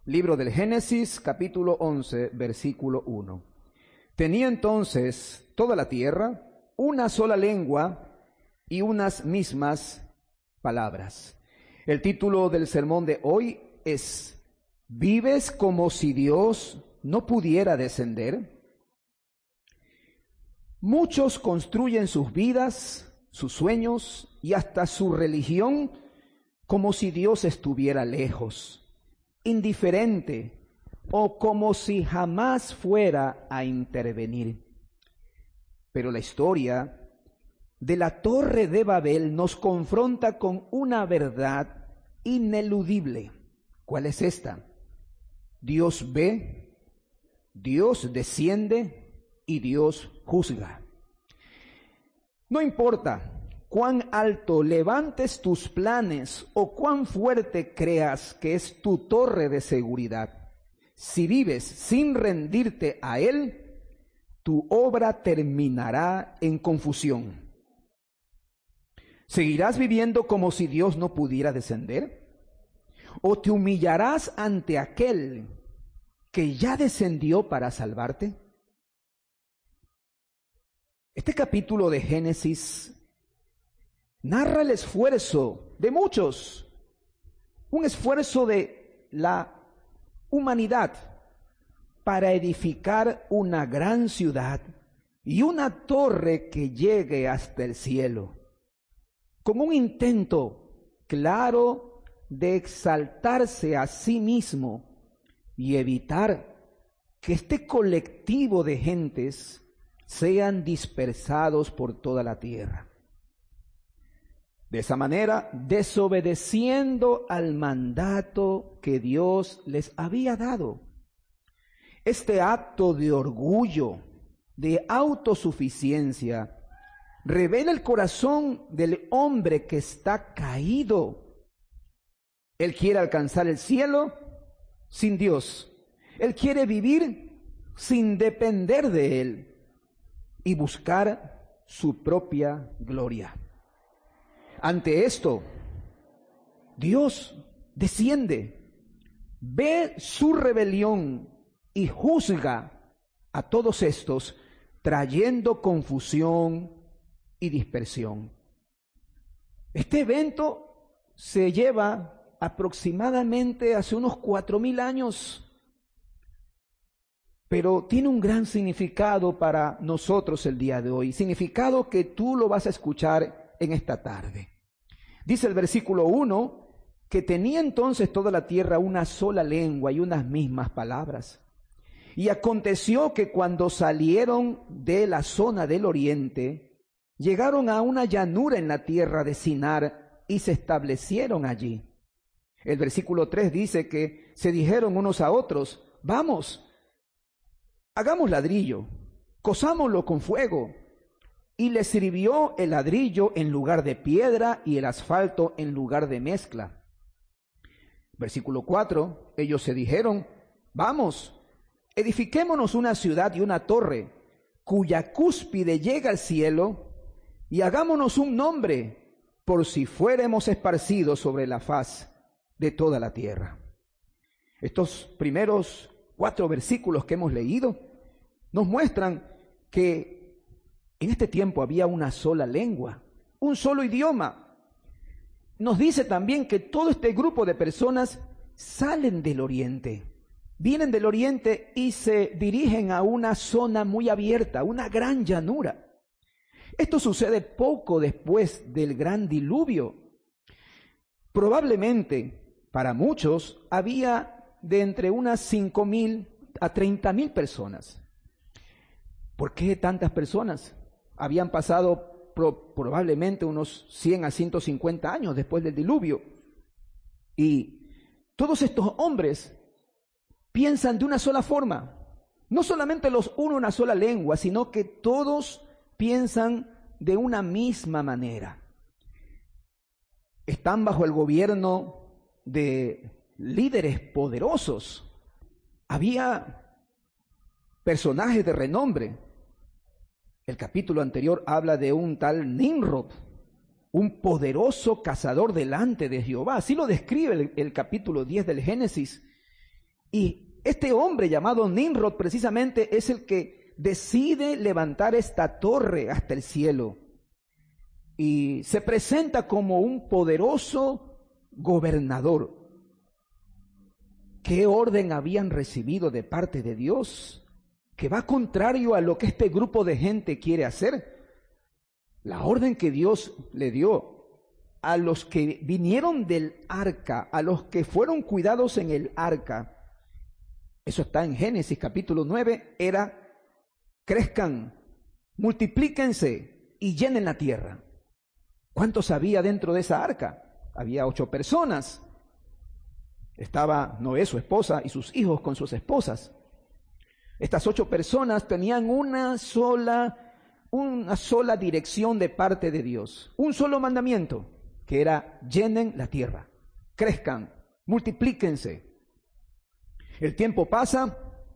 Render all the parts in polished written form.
Libro del Génesis, capítulo 11, versículo 1. Tenía entonces toda la tierra una sola lengua y unas mismas palabras. El título del sermón de hoy es: ¿vives como si Dios no pudiera descender? Muchos construyen sus vidas, sus sueños y hasta su religión como si Dios estuviera lejos, indiferente, o como si jamás fuera a intervenir. Pero la historia de la Torre de Babel nos confronta con una verdad ineludible. ¿Cuál es esta? Dios ve, Dios desciende y Dios juzga. No importa cuán alto levantes tus planes o cuán fuerte creas que es tu torre de seguridad, si vives sin rendirte a Él, tu obra terminará en confusión. ¿Seguirás viviendo como si Dios no pudiera descender? ¿O te humillarás ante aquel que ya descendió para salvarte? Este capítulo de Génesis narra el esfuerzo de muchos, un esfuerzo de la humanidad para edificar una gran ciudad y una torre que llegue hasta el cielo, con un intento claro de exaltarse a sí mismo y evitar que este colectivo de gentes sean dispersados por toda la tierra. De esa manera, desobedeciendo al mandato que Dios les había dado. Este acto de orgullo, de autosuficiencia, revela el corazón del hombre que está caído. Él quiere alcanzar el cielo sin Dios. Él quiere vivir sin depender de Él y buscar su propia gloria. Ante esto, Dios desciende, ve su rebelión y juzga a todos estos, trayendo confusión y dispersión. Este evento se lleva aproximadamente hace unos 4,000 años, pero tiene un gran significado para nosotros el día de hoy, significado que tú lo vas a escuchar en esta tarde. Dice el versículo 1 que tenía entonces toda la tierra una sola lengua y unas mismas palabras. Y aconteció que cuando salieron de la zona del oriente, llegaron a una llanura en la tierra de Sinar y se establecieron allí. El versículo 3 dice que se dijeron unos a otros: vamos, hagamos ladrillo, cozámoslo con fuego. Y les sirvió el ladrillo en lugar de piedra y el asfalto en lugar de mezcla. Versículo 4, ellos se dijeron: vamos, edifiquémonos una ciudad y una torre, cuya cúspide llega al cielo, y hagámonos un nombre, por si fuéramos esparcidos sobre la faz de toda la tierra. Estos primeros 4 versículos que hemos leído nos muestran que en este tiempo había una sola lengua, un solo idioma. Nos dice también que todo este grupo de personas salen del oriente, vienen del oriente y se dirigen a una zona muy abierta, una gran llanura. Esto sucede poco después del gran diluvio. Probablemente para muchos había de entre unas 5,000 a 30,000 personas. ¿Por qué tantas personas? Habían pasado probablemente unos 100 a 150 años después del diluvio. Y todos estos hombres piensan de una sola forma. No solamente los une una sola lengua, sino que todos piensan de una misma manera. Están bajo el gobierno de líderes poderosos. Había personajes de renombre. El capítulo anterior habla de un tal Nimrod, un poderoso cazador delante de Jehová. Así lo describe el capítulo 10 del Génesis. Y este hombre llamado Nimrod precisamente es el que decide levantar esta torre hasta el cielo. Y se presenta como un poderoso gobernador. ¿Qué orden habían recibido de parte de Dios? Que va contrario a lo que este grupo de gente quiere hacer. La orden que Dios le dio a los que vinieron del arca, a los que fueron cuidados en el arca, eso está en Génesis capítulo 9, era: crezcan, multiplíquense y llenen la tierra. ¿Cuántos había dentro de esa arca? Había 8 personas. Estaba Noé, su esposa, y sus hijos con sus esposas. Estas 8 personas tenían una sola dirección de parte de Dios, un solo mandamiento, que era: llenen la tierra, crezcan, multiplíquense. El tiempo pasa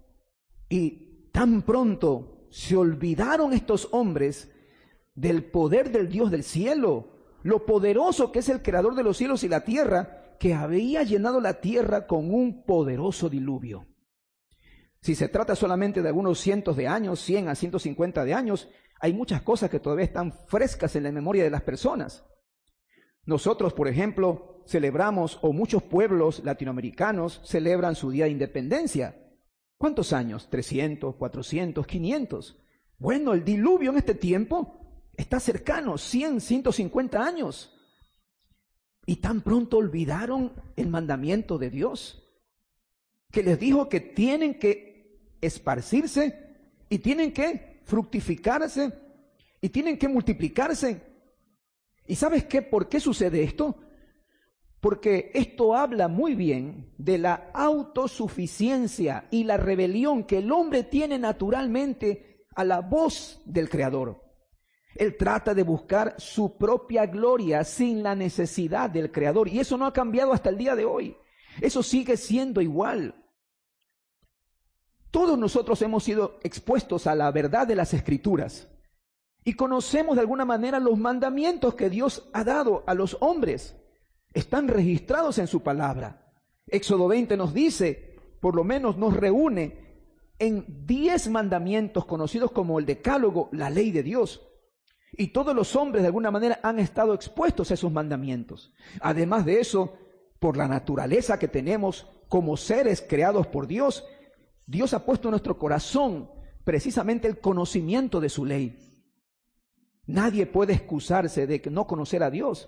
y tan pronto se olvidaron estos hombres del poder del Dios del cielo, lo poderoso que es el creador de los cielos y la tierra, que había llenado la tierra con un poderoso diluvio. Si se trata solamente de algunos cientos de años, 100 a 150 de años, hay muchas cosas que todavía están frescas en la memoria de las personas. Nosotros, por ejemplo, celebramos, o muchos pueblos latinoamericanos celebran su día de independencia. ¿Cuántos años? 300, 400, 500. Bueno, el diluvio en este tiempo está cercano, 100, 150 años. Y tan pronto olvidaron el mandamiento de Dios, que les dijo que tienen que esparcirse y tienen que fructificarse y tienen que multiplicarse. ¿Y sabes qué? ¿Por qué sucede esto? Porque esto habla muy bien de la autosuficiencia y la rebelión que el hombre tiene naturalmente a la voz del Creador. Él trata de buscar su propia gloria sin la necesidad del Creador, y eso no ha cambiado hasta el día de hoy. Eso sigue siendo igual. Todos nosotros hemos sido expuestos a la verdad de las Escrituras y conocemos de alguna manera los mandamientos que Dios ha dado a los hombres. Están registrados en su palabra. Éxodo 20 nos dice, por lo menos nos reúne en 10 mandamientos conocidos como el Decálogo, la ley de Dios. Y todos los hombres de alguna manera han estado expuestos a esos mandamientos. Además de eso, por la naturaleza que tenemos como seres creados por Dios, Dios ha puesto en nuestro corazón precisamente el conocimiento de su ley. Nadie puede excusarse de no conocer a Dios.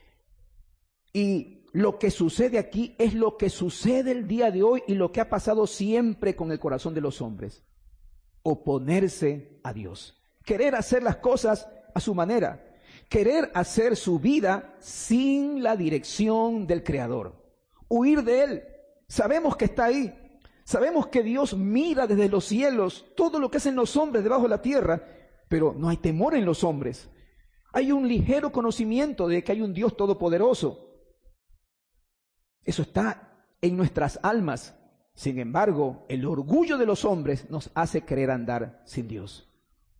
Y lo que sucede aquí es lo que sucede el día de hoy y lo que ha pasado siempre con el corazón de los hombres. Oponerse a Dios. Querer hacer las cosas a su manera. Querer hacer su vida sin la dirección del Creador. Huir de Él. Sabemos que está ahí. Sabemos que Dios mira desde los cielos todo lo que hacen los hombres debajo de la tierra, pero no hay temor en los hombres. Hay un ligero conocimiento de que hay un Dios todopoderoso. Eso está en nuestras almas. Sin embargo, el orgullo de los hombres nos hace querer andar sin Dios.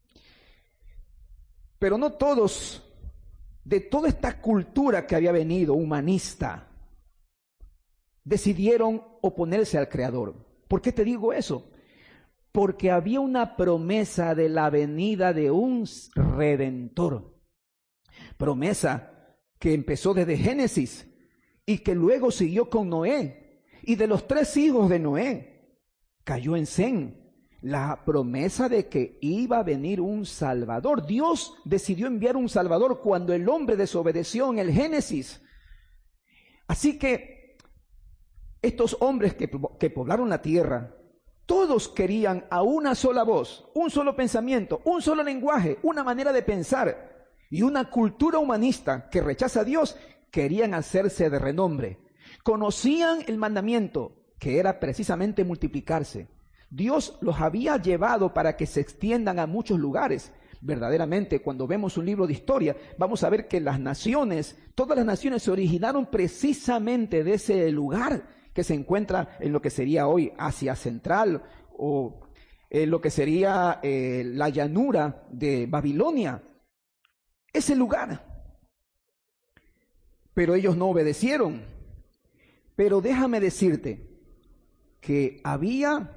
Pero no todos, de toda esta cultura que había venido humanista, decidieron oponerse al Creador. ¿Por qué te digo eso? Porque había una promesa de la venida de un Redentor. Promesa que empezó desde Génesis y que luego siguió con Noé. Y de los 3 hijos de Noé cayó en Sem la promesa de que iba a venir un Salvador. Dios decidió enviar un Salvador cuando el hombre desobedeció en el Génesis. Así que estos hombres que poblaron la tierra, todos querían a una sola voz, un solo pensamiento, un solo lenguaje, una manera de pensar y una cultura humanista que rechaza a Dios. Querían hacerse de renombre. Conocían el mandamiento, que era precisamente multiplicarse. Dios los había llevado para que se extiendan a muchos lugares. Verdaderamente, cuando vemos un libro de historia, vamos a ver que las naciones, todas las naciones se originaron precisamente de ese lugar que se encuentra en lo que sería hoy Asia Central o lo que sería la llanura de Babilonia. Ese lugar. Pero ellos no obedecieron. Pero déjame decirte que había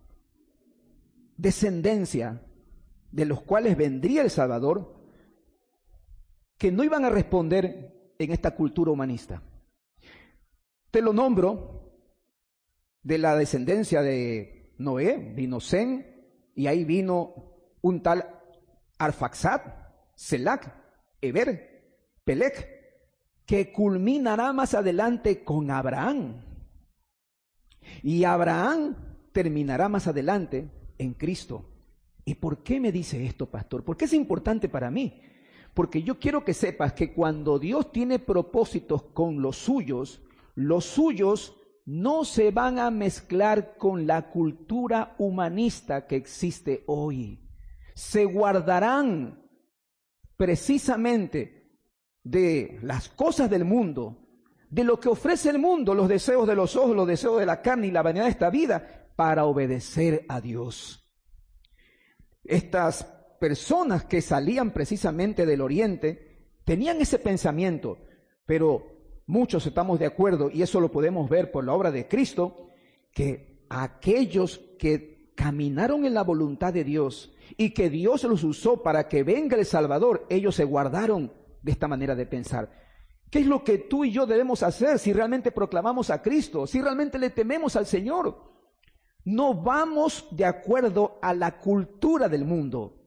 descendencia de los cuales vendría el Salvador, que no iban a responder en esta cultura humanista. Te lo nombro: de la descendencia de Noé vino Sem, y ahí vino un tal Arfaxad, Selac, Eber, Pelec, que culminará más adelante con Abraham. Y Abraham terminará más adelante en Cristo. ¿Y por qué me dice esto, pastor? ¿Por qué es importante para mí? Porque yo quiero que sepas que cuando Dios tiene propósitos con los suyos no se van a mezclar con la cultura humanista que existe hoy. Se guardarán precisamente de las cosas del mundo, de lo que ofrece el mundo, los deseos de los ojos, los deseos de la carne y la vanidad de esta vida, para obedecer a Dios. Estas personas que salían precisamente del Oriente tenían ese pensamiento, pero muchos estamos de acuerdo, y eso lo podemos ver por la obra de Cristo, que aquellos que caminaron en la voluntad de Dios y que Dios los usó para que venga el Salvador, ellos se guardaron de esta manera de pensar. ¿Qué es lo que tú y yo debemos hacer si realmente proclamamos a Cristo, si realmente le tememos al Señor? No vamos de acuerdo a la cultura del mundo.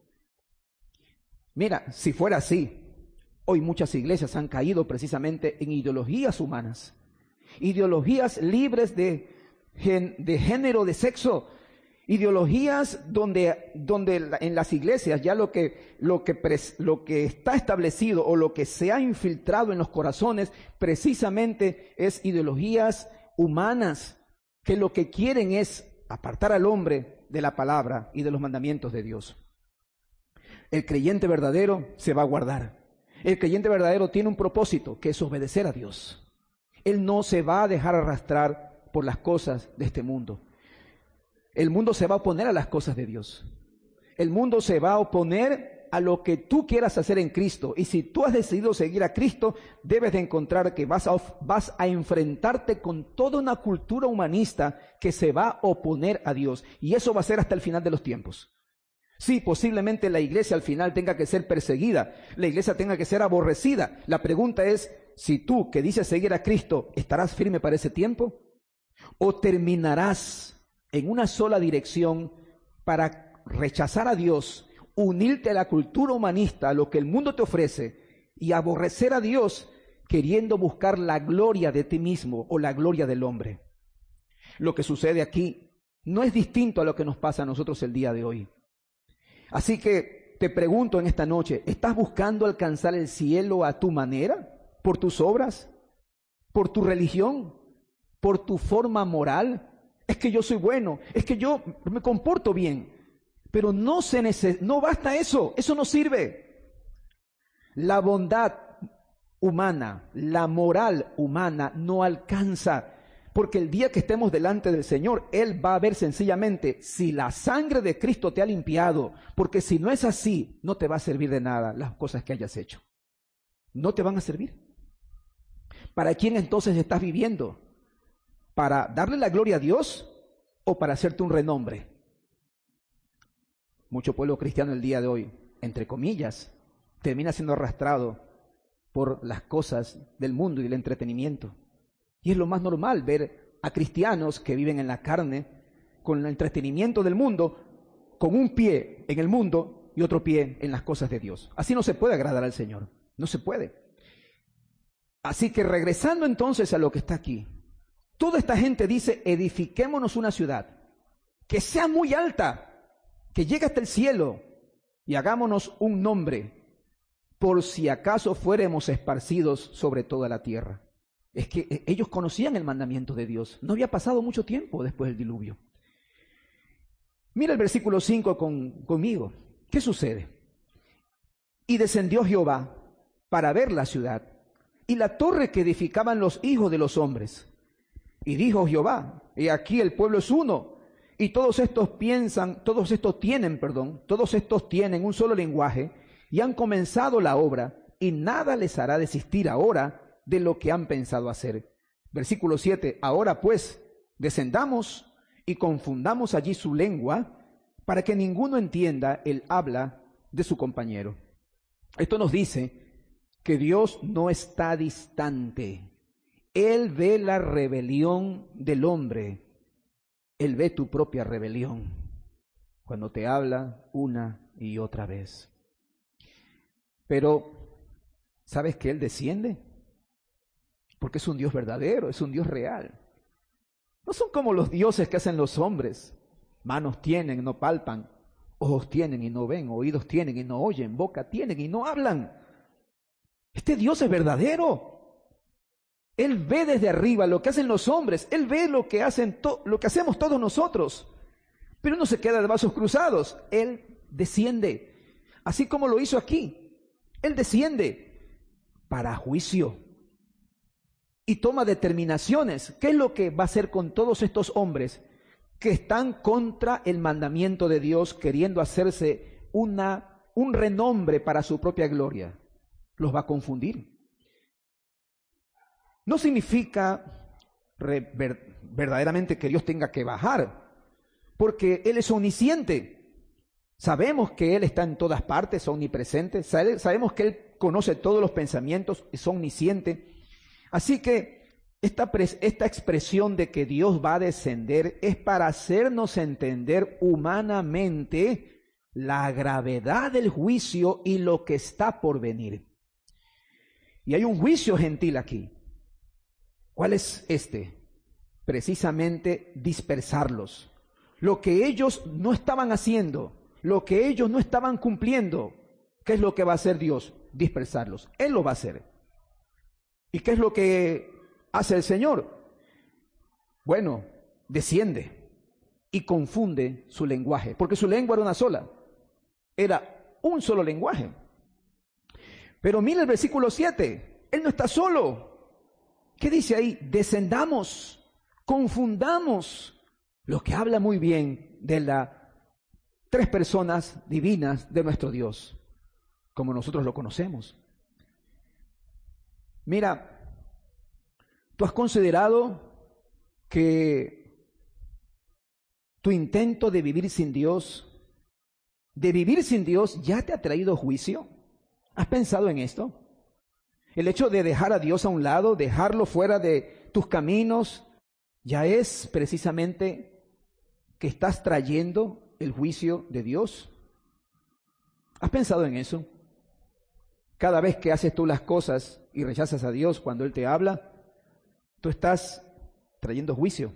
Mira, si fuera así, hoy muchas iglesias han caído precisamente en ideologías humanas, ideologías libres de género, de sexo, ideologías donde en las iglesias ya lo que está establecido o lo que se ha infiltrado en los corazones precisamente es ideologías humanas que lo que quieren es apartar al hombre de la palabra y de los mandamientos de Dios. El creyente verdadero se va a guardar. El creyente verdadero tiene un propósito, que es obedecer a Dios. Él no se va a dejar arrastrar por las cosas de este mundo. El mundo se va a oponer a las cosas de Dios. El mundo se va a oponer a lo que tú quieras hacer en Cristo. Y si tú has decidido seguir a Cristo, debes de encontrar que vas a enfrentarte con toda una cultura humanista que se va a oponer a Dios. Y eso va a ser hasta el final de los tiempos. Sí, posiblemente la iglesia al final tenga que ser perseguida, la iglesia tenga que ser aborrecida. La pregunta es, si tú que dices seguir a Cristo, ¿estarás firme para ese tiempo? ¿O terminarás en una sola dirección para rechazar a Dios, unirte a la cultura humanista, a lo que el mundo te ofrece, y aborrecer a Dios queriendo buscar la gloria de ti mismo o la gloria del hombre? Lo que sucede aquí no es distinto a lo que nos pasa a nosotros el día de hoy. Así que te pregunto en esta noche, ¿estás buscando alcanzar el cielo a tu manera? ¿Por tus obras? ¿Por tu religión? ¿Por tu forma moral? Es que yo soy bueno, es que yo me comporto bien. Pero no basta eso, eso no sirve. La bondad humana, la moral humana no alcanza. Porque el día que estemos delante del Señor, Él va a ver sencillamente si la sangre de Cristo te ha limpiado. Porque si no es así, no te va a servir de nada las cosas que hayas hecho. No te van a servir. ¿Para quién entonces estás viviendo? ¿Para darle la gloria a Dios o para hacerte un renombre? Mucho pueblo cristiano el día de hoy, entre comillas, termina siendo arrastrado por las cosas del mundo y del entretenimiento. Y es lo más normal ver a cristianos que viven en la carne, con el entretenimiento del mundo, con un pie en el mundo y otro pie en las cosas de Dios. Así no se puede agradar al Señor, no se puede. Así que regresando entonces a lo que está aquí, toda esta gente dice, edifiquémonos una ciudad que sea muy alta, que llegue hasta el cielo y hagámonos un nombre, por si acaso fuéramos esparcidos sobre toda la tierra. Es que ellos conocían el mandamiento de Dios. No había pasado mucho tiempo después del diluvio. Mira el versículo 5 conmigo. ¿Qué sucede? Y descendió Jehová para ver la ciudad y la torre que edificaban los hijos de los hombres. Y dijo Jehová, he aquí el pueblo es uno, y todos estos tienen un solo lenguaje, y han comenzado la obra, y nada les hará desistir ahora de lo que han pensado hacer. Versículo 7, ahora pues, descendamos y confundamos allí su lengua para que ninguno entienda el habla de su compañero. Esto nos dice que Dios no está distante. Él ve la rebelión del hombre. Él ve tu propia rebelión cuando te habla una y otra vez. Pero, ¿sabes que Él desciende? Porque es un Dios verdadero, es un Dios real. No son como los dioses que hacen los hombres. Manos tienen, no palpan. Ojos tienen y no ven. Oídos tienen y no oyen. Boca tienen y no hablan. Este Dios es verdadero. Él ve desde arriba lo que hacen los hombres. Él ve lo que hacemos todos nosotros. Pero no se queda de brazos cruzados. Él desciende. Así como lo hizo aquí. Él desciende para juicio. Y toma determinaciones. ¿Qué es lo que va a hacer con todos estos hombres que están contra el mandamiento de Dios, queriendo hacerse un renombre para su propia gloria? Los va a confundir. No significa verdaderamente que Dios tenga que bajar, porque Él es omnisciente. Sabemos que Él está en todas partes, omnipresente. Sabemos que Él conoce todos los pensamientos, es omnisciente. Así que esta expresión de que Dios va a descender es para hacernos entender humanamente la gravedad del juicio y lo que está por venir. Y hay un juicio gentil aquí. ¿Cuál es este? Precisamente dispersarlos. Lo que ellos no estaban haciendo, lo que ellos no estaban cumpliendo, ¿qué es lo que va a hacer Dios? Dispersarlos. Él lo va a hacer. ¿Y qué es lo que hace el Señor? Bueno, desciende y confunde su lenguaje, porque su lengua era una sola, era un solo lenguaje. Pero mira el versículo 7, Él no está solo. ¿Qué dice ahí? Descendamos, confundamos, lo que habla muy bien de las tres personas divinas de nuestro Dios, como nosotros lo conocemos. Mira, ¿tú has considerado que tu intento de vivir sin Dios ya te ha traído juicio? ¿Has pensado en esto? El hecho de dejar a Dios a un lado, dejarlo fuera de tus caminos, ya es precisamente que estás trayendo el juicio de Dios. ¿Has pensado en eso? Cada vez que haces tú las cosas y rechazas a Dios cuando Él te habla, tú estás trayendo juicio.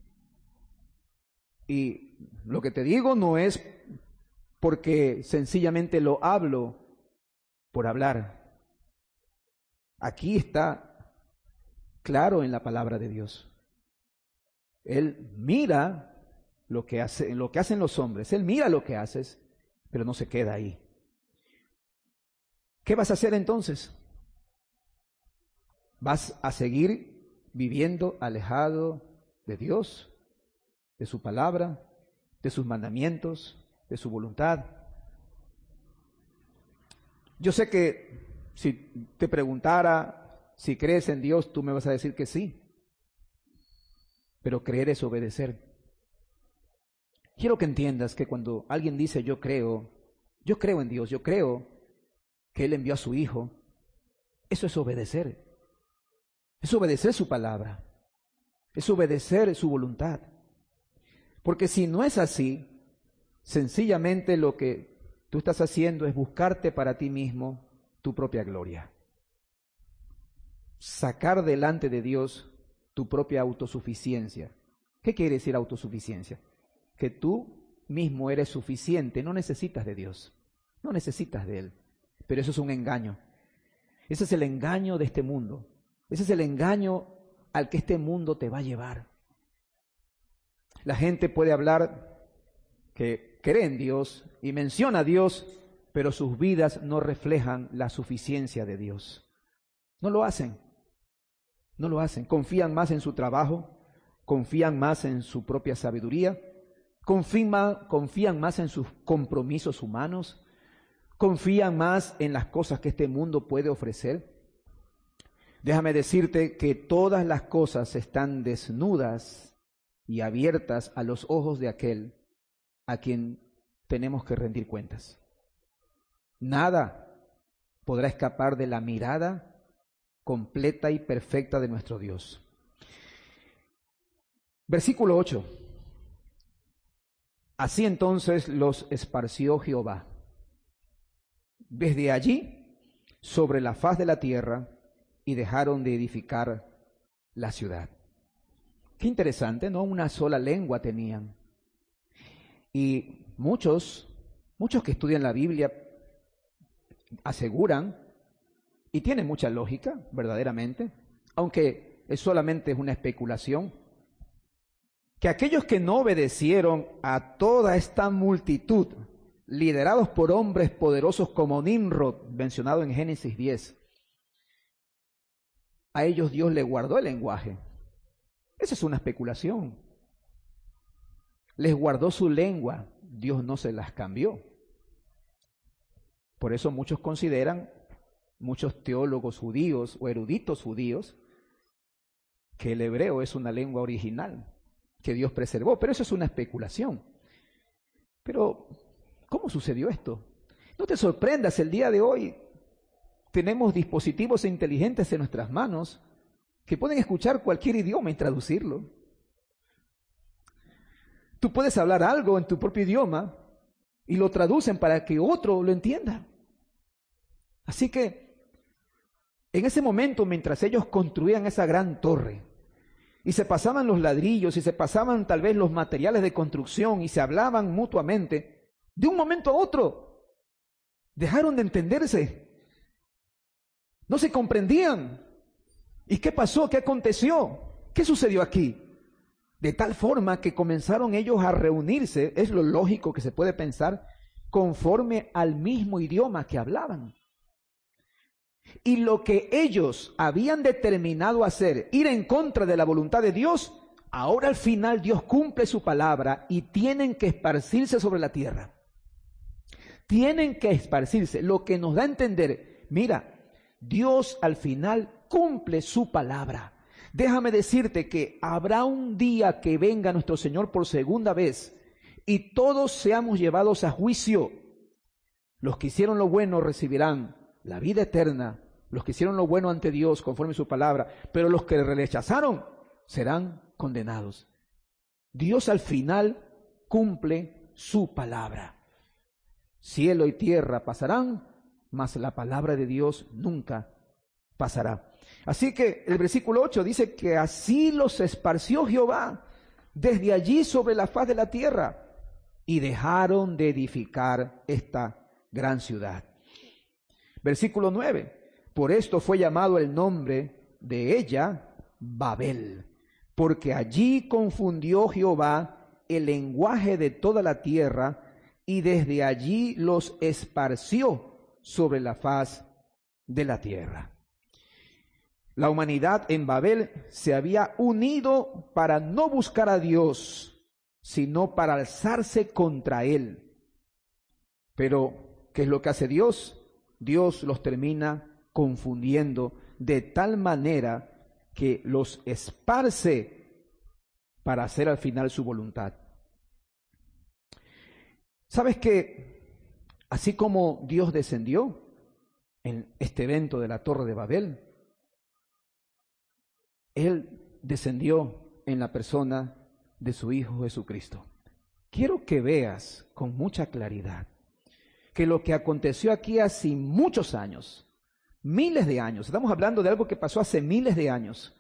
Y lo que te digo no es porque sencillamente lo hablo por hablar. Aquí está claro en la palabra de Dios. Él mira lo que hacen los hombres. Él mira lo que haces, pero no se queda ahí. ¿Qué vas a hacer entonces? ¿Vas a seguir viviendo alejado de Dios, de su palabra, de sus mandamientos, de su voluntad? Yo sé que si te preguntara si crees en Dios, tú me vas a decir que sí. Pero creer es obedecer. Quiero que entiendas que cuando alguien dice yo creo en Dios, yo creo que Él envió a su Hijo, eso es obedecer. Es obedecer su palabra. Es obedecer su voluntad. Porque si no es así, sencillamente lo que tú estás haciendo es buscarte para ti mismo tu propia gloria. Sacar delante de Dios tu propia autosuficiencia. ¿Qué quiere decir autosuficiencia? Que tú mismo eres suficiente, no necesitas de Dios, no necesitas de Él. Pero eso es un engaño. Ese es el engaño de este mundo. Ese es el engaño al que este mundo te va a llevar. La gente puede hablar que cree en Dios y menciona a Dios, pero sus vidas no reflejan la suficiencia de Dios. No lo hacen. No lo hacen. Confían más en su trabajo, confían más en su propia sabiduría, confían más en sus compromisos humanos, confían más en las cosas que este mundo puede ofrecer. Déjame decirte que todas las cosas están desnudas y abiertas a los ojos de aquel a quien tenemos que rendir cuentas. Nada podrá escapar de la mirada completa y perfecta de nuestro Dios. Versículo 8. Así entonces los esparció Jehová desde allí sobre la faz de la tierra, y dejaron de edificar la ciudad. Qué interesante, ¿no? Una sola lengua tenían. Y muchos que estudian la Biblia aseguran, y tiene mucha lógica, verdaderamente, aunque solamente es una especulación, que aquellos que no obedecieron a toda esta multitud, liderados por hombres poderosos como Nimrod, mencionado en Génesis 10, a ellos Dios le guardó el lenguaje. Esa es una especulación. Les guardó su lengua, Dios no se las cambió. Por eso muchos consideran, muchos teólogos judíos o eruditos judíos, que el hebreo es una lengua original que Dios preservó, pero eso es una especulación. Pero, ¿cómo sucedió esto? No te sorprendas, el día de hoy tenemos dispositivos inteligentes en nuestras manos que pueden escuchar cualquier idioma y traducirlo. Tú puedes hablar algo en tu propio idioma y lo traducen para que otro lo entienda. Así que, en ese momento, mientras ellos construían esa gran torre, y se pasaban los ladrillos, y se pasaban tal vez los materiales de construcción, y se hablaban mutuamente, de un momento a otro, dejaron de entenderse. No se comprendían. ¿Y qué pasó? ¿Qué aconteció? ¿Qué sucedió aquí? De tal forma que comenzaron ellos a reunirse, es lo lógico que se puede pensar, conforme al mismo idioma que hablaban. Y lo que ellos habían determinado hacer, ir en contra de la voluntad de Dios, ahora al final Dios cumple su palabra y tienen que esparcirse sobre la tierra. Tienen que esparcirse, lo que nos da a entender, mira, Dios al final cumple su palabra. Déjame decirte que habrá un día que venga nuestro Señor por segunda vez y todos seamos llevados a juicio. Los que hicieron lo bueno recibirán la vida eterna, los que hicieron lo bueno ante Dios conforme a su palabra, pero los que le rechazaron serán condenados. Dios al final cumple su palabra. Cielo y tierra pasarán, mas la palabra de Dios nunca pasará. Así que el versículo 8 dice que así los esparció Jehová desde allí sobre la faz de la tierra, y dejaron de edificar esta gran ciudad. Versículo 9. Por esto fue llamado el nombre de ella Babel, porque allí confundió Jehová el lenguaje de toda la tierra, y desde allí los esparció sobre la faz de la tierra. La humanidad en Babel se había unido para no buscar a Dios, sino para alzarse contra Él. Pero, ¿qué es lo que hace Dios? Dios los termina confundiendo de tal manera que los esparce para hacer al final su voluntad. ¿Sabes que así como Dios descendió en este evento de la Torre de Babel, Él descendió en la persona de su Hijo Jesucristo? Quiero que veas con mucha claridad que lo que aconteció aquí hace muchos años, miles de años, estamos hablando de algo que pasó hace miles de años,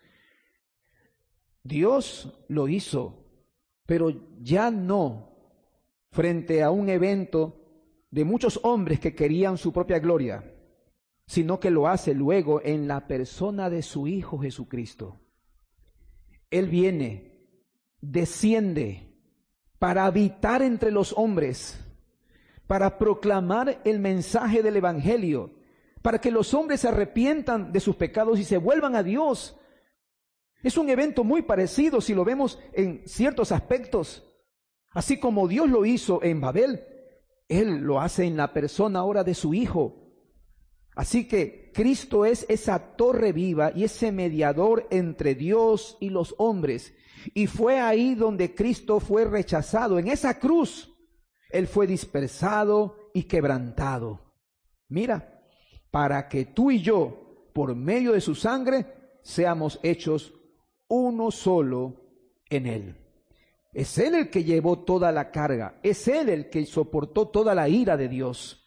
Dios lo hizo, pero ya no frente a un evento de muchos hombres que querían su propia gloria, sino que lo hace luego en la persona de su Hijo Jesucristo. Él viene, desciende para habitar entre los hombres, para proclamar el mensaje del Evangelio, para que los hombres se arrepientan de sus pecados y se vuelvan a Dios. Es un evento muy parecido si lo vemos en ciertos aspectos. Así como Dios lo hizo en Babel, Él lo hace en la persona ahora de su Hijo. Así que Cristo es esa torre viva y ese mediador entre Dios y los hombres. Y fue ahí donde Cristo fue rechazado. En esa cruz, Él fue dispersado y quebrantado. Mira, para que tú y yo, por medio de su sangre, seamos hechos uno solo en Él. Es Él el que llevó toda la carga. Es Él el que soportó toda la ira de Dios.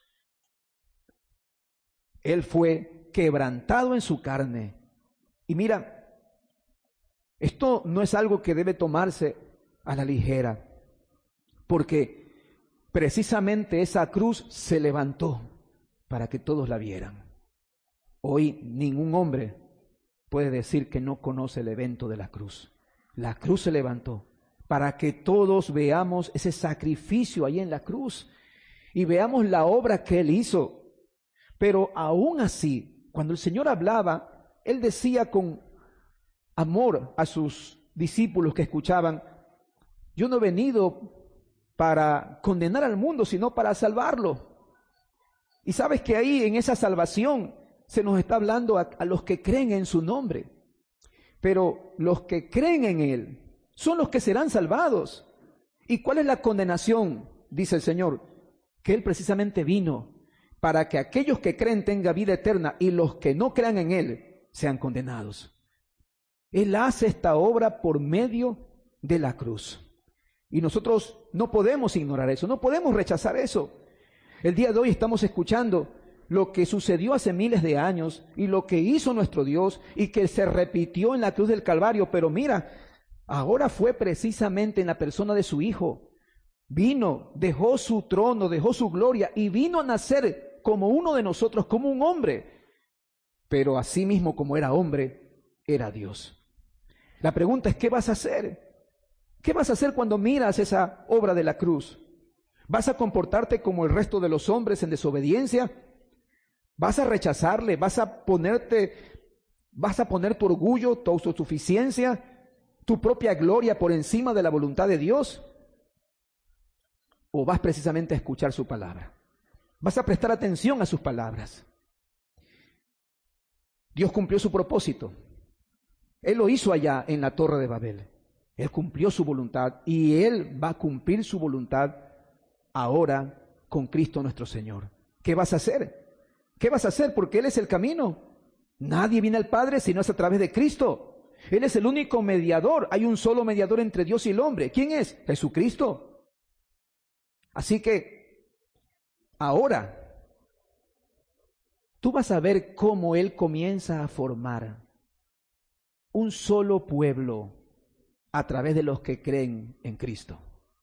Él fue quebrantado en su carne. Y mira, esto no es algo que debe tomarse a la ligera, porque precisamente esa cruz se levantó para que todos la vieran. Hoy ningún hombre puede decir que no conoce el evento de la cruz. La cruz se levantó para que todos veamos ese sacrificio ahí en la cruz y veamos la obra que Él hizo. Pero aún así, cuando el Señor hablaba, Él decía con amor a sus discípulos que escuchaban: yo no he venido para condenar al mundo, sino para salvarlo. Y sabes que ahí en esa salvación se nos está hablando a los que creen en su nombre. Pero los que creen en Él son los que serán salvados. ¿Y cuál es la condenación? Dice el Señor, que Él precisamente vino para que aquellos que creen tengan vida eterna y los que no crean en Él sean condenados. Él hace esta obra por medio de la cruz. Y nosotros no podemos ignorar eso, no podemos rechazar eso. El día de hoy estamos escuchando lo que sucedió hace miles de años y lo que hizo nuestro Dios y que se repitió en la cruz del Calvario. Pero mira, ahora fue precisamente en la persona de su Hijo. Vino, dejó su trono, dejó su gloria y vino a nacer como uno de nosotros, como un hombre. Pero asimismo, como era hombre, era Dios. La pregunta es, ¿qué vas a hacer? ¿Qué vas a hacer cuando miras esa obra de la cruz? ¿Vas a comportarte como el resto de los hombres en desobediencia? ¿Vas a rechazarle? ¿Vas a poner tu orgullo, tu autosuficiencia, tu propia gloria por encima de la voluntad de Dios? ¿O vas precisamente a escuchar su palabra? ¿Vas a prestar atención a sus palabras? Dios cumplió su propósito. Él lo hizo allá en la Torre de Babel. Él cumplió su voluntad y Él va a cumplir su voluntad ahora con Cristo nuestro Señor. ¿Qué vas a hacer? ¿Qué vas a hacer? Porque Él es el camino. Nadie viene al Padre si no es a través de Cristo. Él es el único mediador. Hay un solo mediador entre Dios y el hombre. ¿Quién es? Jesucristo. Así que ahora tú vas a ver cómo Él comienza a formar un solo pueblo a través de los que creen en Cristo.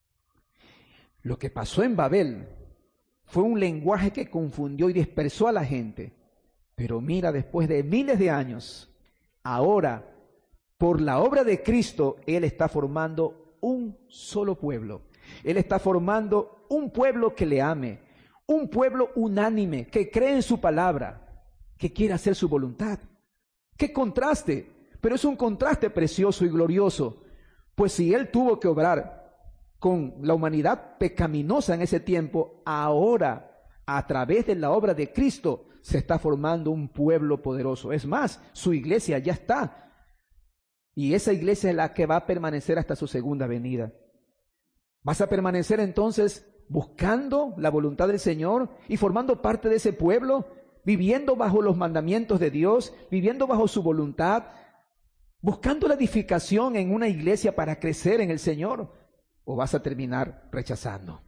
Lo que pasó en Babel fue un lenguaje que confundió y dispersó a la gente. Pero mira, después de miles de años, ahora, por la obra de Cristo, Él está formando un solo pueblo. Él está formando un pueblo que le ame, un pueblo unánime, que cree en su palabra, que quiere hacer su voluntad. ¡Qué contraste! Pero es un contraste precioso y glorioso, pues si Él tuvo que obrar con la humanidad pecaminosa en ese tiempo, ahora, a través de la obra de Cristo, se está formando un pueblo poderoso. Es más, su iglesia ya está, y esa iglesia es la que va a permanecer hasta su segunda venida. ¿Vas a permanecer entonces buscando la voluntad del Señor y formando parte de ese pueblo, viviendo bajo los mandamientos de Dios, viviendo bajo su voluntad, buscando la edificación en una iglesia para crecer en el Señor? ¿O vas a terminar rechazando?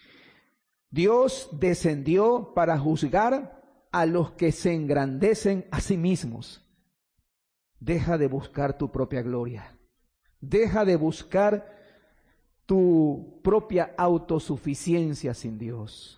Dios descendió para juzgar a los que se engrandecen a sí mismos. Deja de buscar tu propia gloria. Deja de buscar tu propia autosuficiencia sin Dios.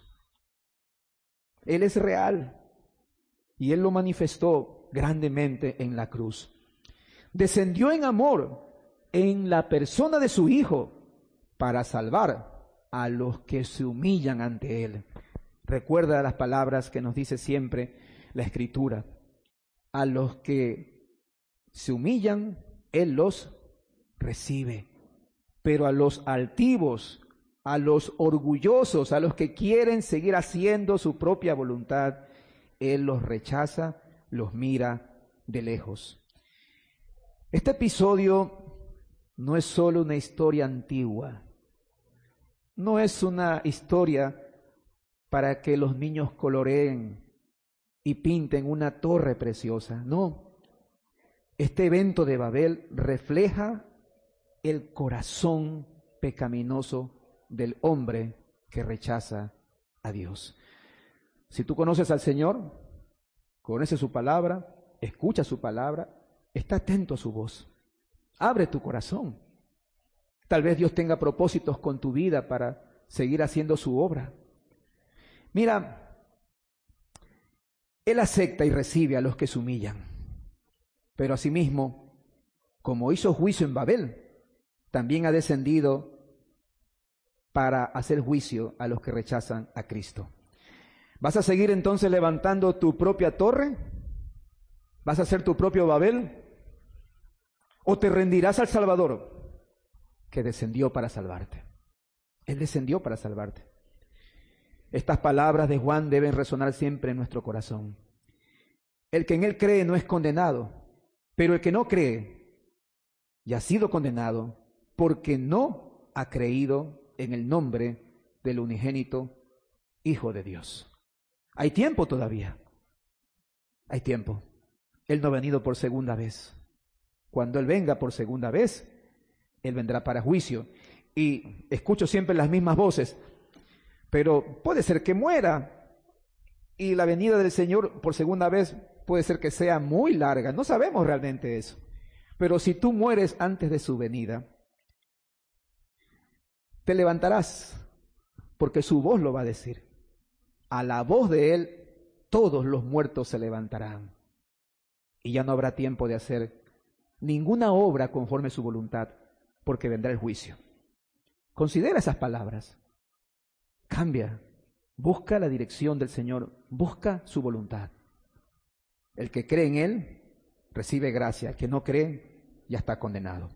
Él es real y Él lo manifestó grandemente en la cruz. Descendió en amor en la persona de su Hijo para salvar a los que se humillan ante Él. Recuerda las palabras que nos dice siempre la Escritura. A los que se humillan, Él los recibe. Pero a los altivos, a los orgullosos, a los que quieren seguir haciendo su propia voluntad, Él los rechaza, los mira de lejos. Este episodio no es solo una historia antigua, no es una historia para que los niños coloreen y pinten una torre preciosa, no. Este evento de Babel refleja el corazón pecaminoso del hombre que rechaza a Dios. Si tú conoces al Señor, conoces su palabra, escucha su palabra, está atento a su voz, abre tu corazón. Tal vez Dios tenga propósitos con tu vida para seguir haciendo su obra. Mira, Él acepta y recibe a los que se humillan, pero asimismo, como hizo juicio en Babel, también ha descendido para hacer juicio a los que rechazan a Cristo. ¿Vas a seguir entonces levantando tu propia torre? ¿Vas a hacer tu propio Babel? ¿O te rendirás al Salvador que descendió para salvarte? Él descendió para salvarte. Estas palabras de Juan deben resonar siempre en nuestro corazón. El que en Él cree no es condenado, pero el que no cree y ha sido condenado porque no ha creído en el nombre del unigénito Hijo de Dios. Hay tiempo todavía. Hay tiempo. Él no ha venido por segunda vez. Cuando Él venga por segunda vez, Él vendrá para juicio. Y escucho siempre las mismas voces, pero puede ser que muera. Y la venida del Señor por segunda vez puede ser que sea muy larga. No sabemos realmente eso. Pero si tú mueres antes de su venida, te levantarás, porque su voz lo va a decir. A la voz de Él, todos los muertos se levantarán. Y ya no habrá tiempo de hacer ninguna obra conforme a su voluntad, porque vendrá el juicio. Considera esas palabras. Cambia. Busca la dirección del Señor. Busca su voluntad. El que cree en Él, recibe gracia. El que no cree, ya está condenado.